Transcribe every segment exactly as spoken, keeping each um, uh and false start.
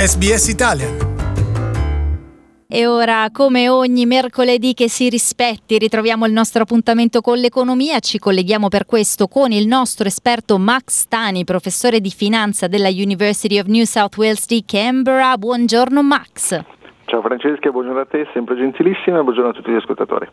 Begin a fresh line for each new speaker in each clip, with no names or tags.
S B S Italian.
E ora, come ogni mercoledì che si rispetti, ritroviamo il nostro appuntamento con l'economia. Ci colleghiamo per questo con il nostro esperto Max Tani, professore di finanza della University of New South Wales di Canberra. Buongiorno Max.
Ciao Francesca, buongiorno a te, sempre gentilissima, e buongiorno a tutti gli ascoltatori.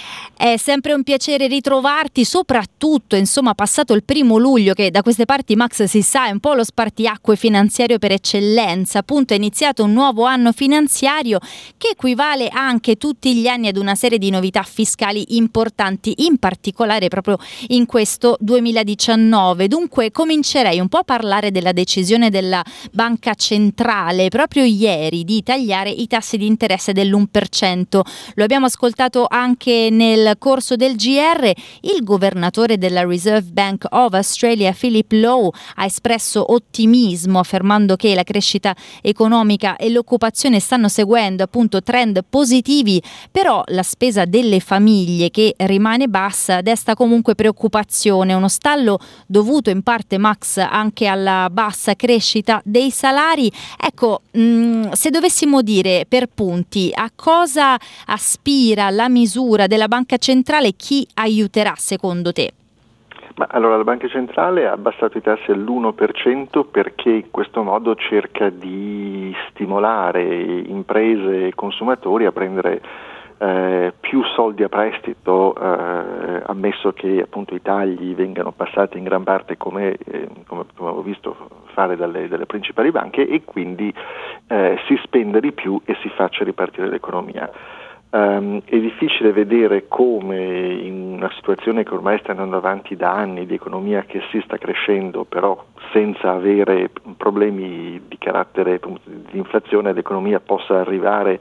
È sempre un piacere ritrovarti, soprattutto, insomma, passato il primo luglio, che da queste parti, Max, si sa, è un po' lo spartiacque finanziario per eccellenza. Appunto, è iniziato un nuovo anno finanziario che equivale anche tutti gli anni ad una serie di novità fiscali importanti, in particolare proprio in questo duemiladiciannove. Dunque, comincerei un po' a parlare della decisione della Banca Centrale proprio ieri di tagliare i tassi di interesse dell'uno per cento. Lo abbiamo ascoltato anche nel corso del G R. Il governatore della Reserve Bank of Australia, Philip Lowe, ha espresso ottimismo affermando che la crescita economica e l'occupazione stanno seguendo appunto trend positivi, però la spesa delle famiglie, che rimane bassa, desta comunque preoccupazione, uno stallo dovuto in parte, Max, anche alla bassa crescita dei salari. Ecco, mh, se dovessimo dire per punti a cosa aspira la misura della Banca Centrale, chi aiuterà secondo te?
Ma allora la Banca Centrale ha abbassato i tassi all'uno per cento perché in questo modo cerca di stimolare imprese e consumatori a prendere eh, più soldi a prestito, eh, ammesso che appunto i tagli vengano passati in gran parte come, eh, come, come avevo visto fare dalle, dalle principali banche, e quindi eh, si spenda di più e si faccia ripartire l'economia. Um, è difficile vedere come in una situazione che ormai sta andando avanti da anni, di economia che si sta crescendo però senza avere problemi di carattere di inflazione, l'economia possa arrivare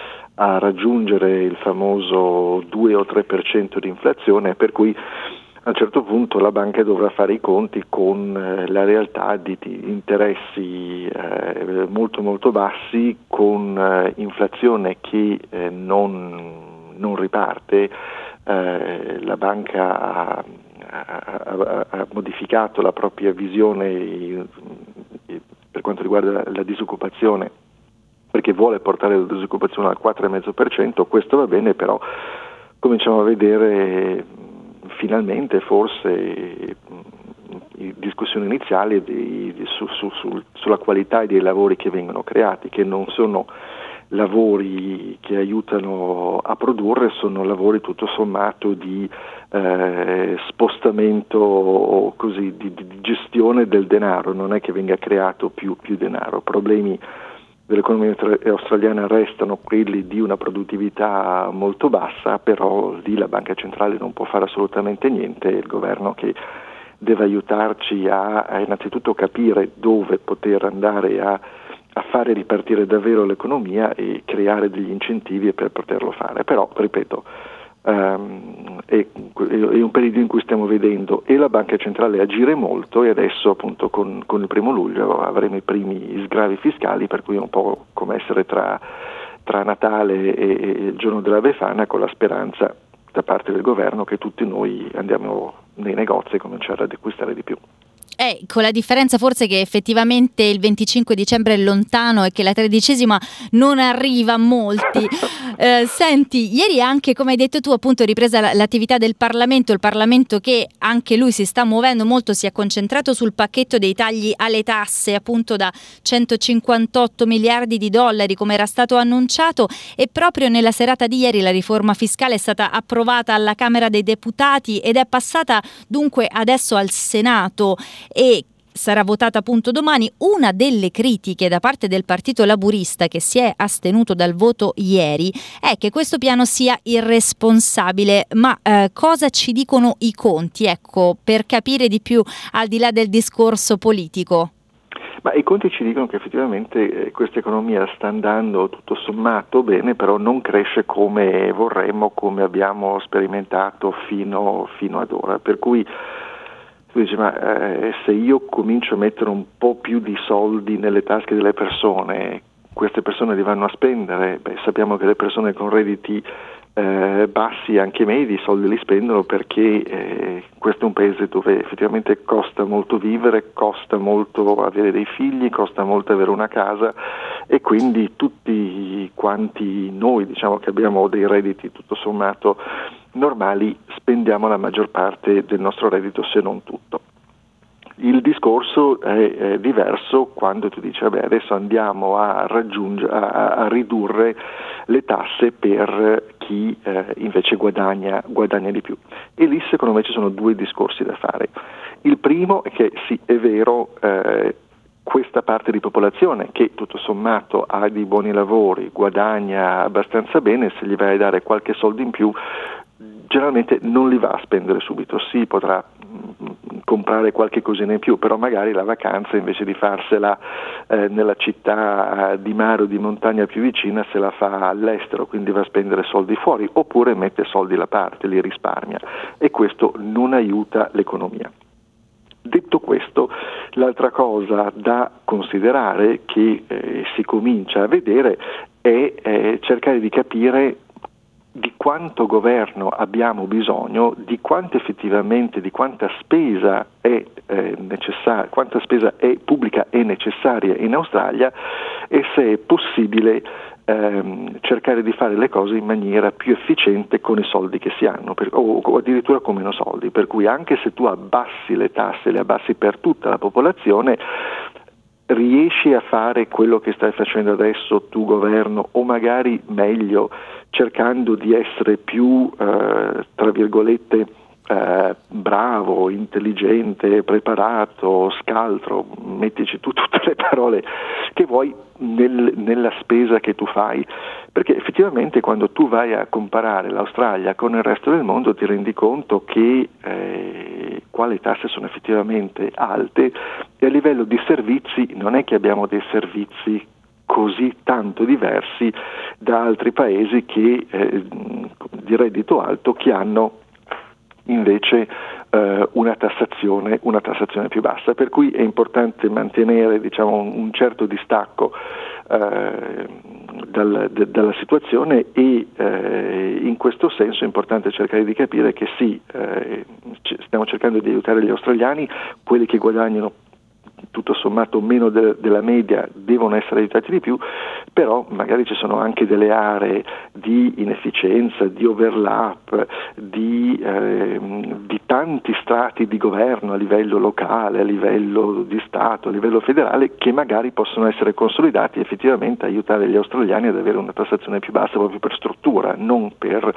a raggiungere il famoso due o tre per cento di inflazione, per cui a un certo punto la banca dovrà fare i conti con eh, la realtà di, di interessi eh, molto molto bassi, con eh, inflazione che eh, non, non riparte. Eh, la banca ha, ha, ha modificato la propria visione eh, per quanto riguarda la, la disoccupazione, perché vuole portare la disoccupazione al quattro virgola cinque per cento. Questo va bene, però cominciamo a vedere finalmente forse discussioni iniziali di, di, su, su, su, sulla qualità dei lavori che vengono creati, che non sono lavori che aiutano a produrre, sono lavori tutto sommato di eh, spostamento, così, di, di gestione del denaro. Non è che venga creato più, più denaro. Problemi dell'economia australiana restano quelli di una produttività molto bassa, però lì la Banca Centrale non può fare assolutamente niente. È il governo che deve aiutarci a, a innanzitutto capire dove poter andare a, a fare ripartire davvero l'economia e creare degli incentivi per poterlo fare. Però, ripeto, Um, è, è un periodo in cui stiamo vedendo e la Banca Centrale agire molto, e adesso appunto con, con il primo luglio avremo i primi sgravi fiscali, per cui è un po' come essere tra, tra Natale e, e il giorno della Befana, con la speranza da parte del governo che tutti noi andiamo nei negozi e cominciare ad acquistare di più.
Eh, con la differenza forse che effettivamente il venticinque dicembre è lontano e che la tredicesima non arriva a molti. Eh, senti, ieri anche, come hai detto tu, appunto è ripresa l'attività del Parlamento, il Parlamento che anche lui si sta muovendo molto, si è concentrato sul pacchetto dei tagli alle tasse, appunto da centocinquantotto miliardi di dollari come era stato annunciato, e proprio nella serata di ieri la riforma fiscale è stata approvata alla Camera dei Deputati ed è passata dunque adesso al Senato e sarà votata appunto domani. Una delle critiche da parte del Partito Laburista, che si è astenuto dal voto ieri, è che questo piano sia irresponsabile. Ma eh, cosa ci dicono i conti, ecco, per capire di più al di là del discorso politico?
Ma i conti ci dicono che effettivamente eh, questa economia sta andando tutto sommato bene, però non cresce come vorremmo, come abbiamo sperimentato fino, fino ad ora, per cui dice, ma eh, se io comincio a mettere un po' più di soldi nelle tasche delle persone, queste persone li vanno a spendere. Beh, sappiamo che le persone con redditi eh, bassi, anche medi, i soldi li spendono perché eh, questo è un paese dove effettivamente costa molto vivere, costa molto avere dei figli, costa molto avere una casa, e quindi tutti quanti noi, diciamo, che abbiamo dei redditi tutto sommato normali, spendiamo la maggior parte del nostro reddito, se non tutto. Il discorso è, è diverso quando tu dici vabbè, adesso andiamo a raggiungere a, a ridurre le tasse per chi eh, invece guadagna, guadagna di più, e lì secondo me ci sono due discorsi da fare. Il primo è che sì, è vero, eh, questa parte di popolazione che tutto sommato ha dei buoni lavori, guadagna abbastanza bene, se gli vai a dare qualche soldo in più generalmente non li va a spendere subito. Sì, potrà mh, comprare qualche cosina in più, però magari la vacanza, invece di farsela eh, nella città eh, di mare o di montagna più vicina, se la fa all'estero, quindi va a spendere soldi fuori, oppure mette soldi da parte, li risparmia, e questo non aiuta l'economia. Detto questo, l'altra cosa da considerare che eh, si comincia a vedere è eh, cercare di capire di quanto governo abbiamo bisogno, di quanto effettivamente, di quanta spesa è eh, necessaria, quanta spesa è pubblica è necessaria in Australia, e se è possibile ehm, cercare di fare le cose in maniera più efficiente con i soldi che si hanno, per, o, o addirittura con meno soldi, per cui anche se tu abbassi le tasse, le abbassi per tutta la popolazione, riesci a fare quello che stai facendo adesso tu governo, o magari meglio, cercando di essere più, eh, tra virgolette, eh, bravo, intelligente, preparato, scaltro, mettici tu tutte le parole che vuoi nel, nella spesa che tu fai, perché effettivamente quando tu vai a comparare l'Australia con il resto del mondo ti rendi conto che eh, qua le tasse sono effettivamente alte, e a livello di servizi non è che abbiamo dei servizi così tanto diversi da altri paesi che eh, di reddito alto, che hanno invece eh, una tassazione una tassazione più bassa, per cui è importante mantenere, diciamo, un, un certo distacco eh, dal, de, dalla situazione, e eh, in questo senso è importante cercare di capire che sì, eh, c- stiamo cercando di aiutare gli australiani, quelli che guadagnano tutto sommato meno de- della media devono essere aiutati di più, però magari ci sono anche delle aree di inefficienza, di overlap, di, eh, di tanti strati di governo a livello locale, a livello di Stato, a livello federale, che magari possono essere consolidati e effettivamente aiutare gli australiani ad avere una tassazione più bassa, proprio per struttura, non per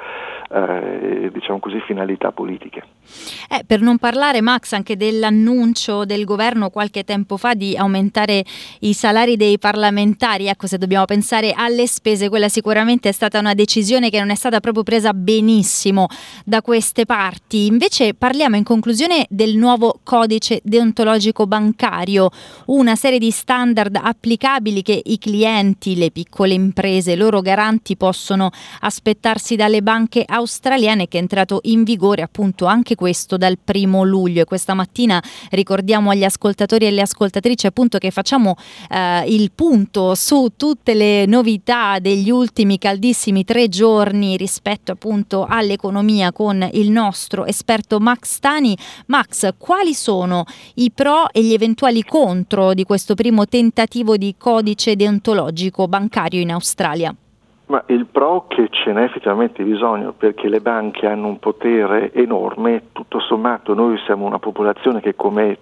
eh, diciamo così finalità politiche.
Eh, per non parlare, Max, anche dell'annuncio del governo qualche tempo fa di aumentare i salari dei parlamentari. Ecco, se dobbiamo pensare alle spese, quella sicuramente è stata una decisione che non è stata proprio presa benissimo da queste parti. Invece parliamo in conclusione del nuovo codice deontologico bancario, una serie di standard applicabili che i clienti, le piccole imprese, i loro garanti possono aspettarsi dalle banche australiane, che è entrato in vigore appunto anche questo dal primo luglio. E questa mattina ricordiamo agli ascoltatori e alle ascoltatrici appunto che facciamo eh, il punto su tutte le novità degli ultimi caldissimi tre giorni rispetto appunto all'economia con il nostro esperto Max Stani. Max, quali sono i pro e gli eventuali contro di questo primo tentativo di codice deontologico bancario in Australia?
Ma il pro che ce n'è effettivamente bisogno, perché le banche hanno un potere enorme. Tutto sommato noi siamo una popolazione che, come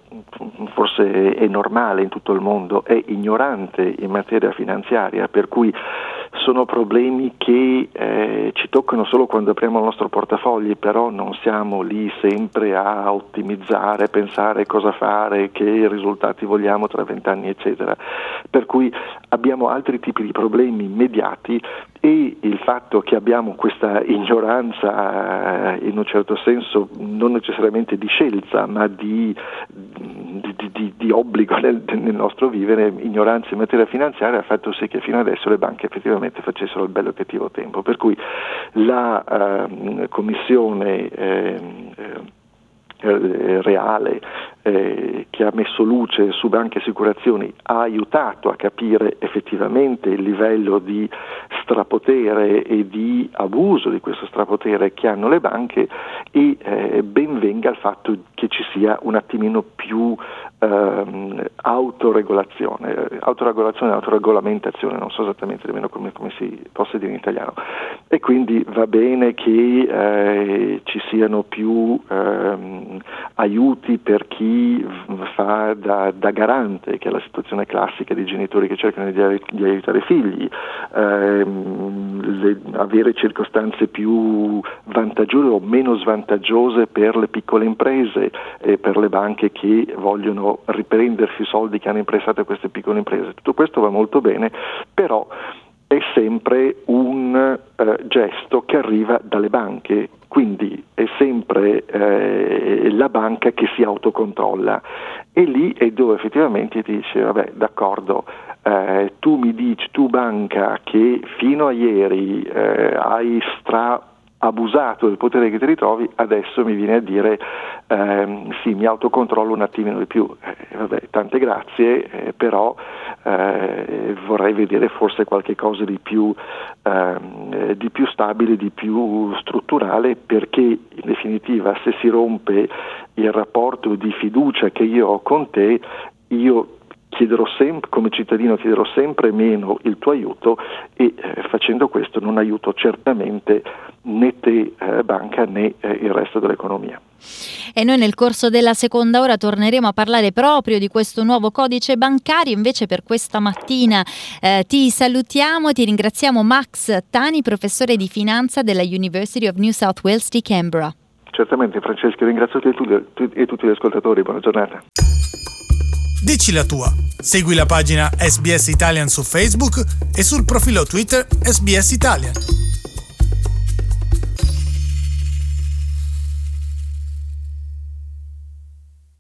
forse è normale in tutto il mondo, è ignorante in materia finanziaria, per cui sono problemi che eh, ci toccano solo quando apriamo il nostro portafogli, però non siamo lì sempre a ottimizzare, a pensare cosa fare, che risultati vogliamo tra vent'anni eccetera, per cui abbiamo altri tipi di problemi immediati, e il fatto che abbiamo questa ignoranza eh, in un certo senso non necessariamente di scelta, ma di, di, di, di obbligo nel, nel nostro vivere, ignoranza in materia finanziaria, ha fatto sì che fino adesso le banche effettivamente facessero il bello e cattivo tempo, per cui la eh, commissione eh, eh, reale eh, che ha messo luce su banche e assicurazioni ha aiutato a capire effettivamente il livello di strapotere e di abuso di questo strapotere che hanno le banche, e eh, ben venga il fatto che ci sia un attimino più ehm, autoregolazione, autoregolazione, autoregolamentazione, non so esattamente nemmeno come, come si possa dire in italiano, e quindi va bene che eh, ci siano più ehm, aiuti per chi fa da, da garante, che è la situazione classica dei genitori che cercano di, di aiutare i figli, ehm, le, avere circostanze più vantaggiose o meno svantaggiose per le piccole imprese e per le banche che vogliono riprendersi i soldi che hanno imprestato a queste piccole imprese. Tutto questo va molto bene, però è sempre un eh, gesto che arriva dalle banche, quindi è sempre eh, la banca che si autocontrolla, e lì è dove effettivamente ti dice vabbè, d'accordo, eh, tu mi dici, tu banca che fino a ieri eh, hai stra abusato del potere che ti ritrovi, adesso mi viene a dire ehm, sì, mi autocontrollo un attimino di più. Eh, vabbè, tante grazie, eh, però eh, vorrei vedere forse qualche cosa di più, ehm, di più stabile, di più strutturale, perché in definitiva se si rompe il rapporto di fiducia che io ho con te, io chiederò sempre, come cittadino chiederò sempre meno il tuo aiuto, e eh, facendo questo non aiuto certamente né te eh, banca né eh, il resto dell'economia.
E noi nel corso della seconda ora torneremo a parlare proprio di questo nuovo codice bancario. Invece per questa mattina eh, ti salutiamo, ti ringraziamo Max Tani, professore di finanza della University of New South Wales di Canberra.
Certamente Francesca, ringrazio te e tutti gli ascoltatori, buona giornata.
Dici la tua. Segui la pagina S B S Italian su Facebook e sul profilo Twitter S B S Italian.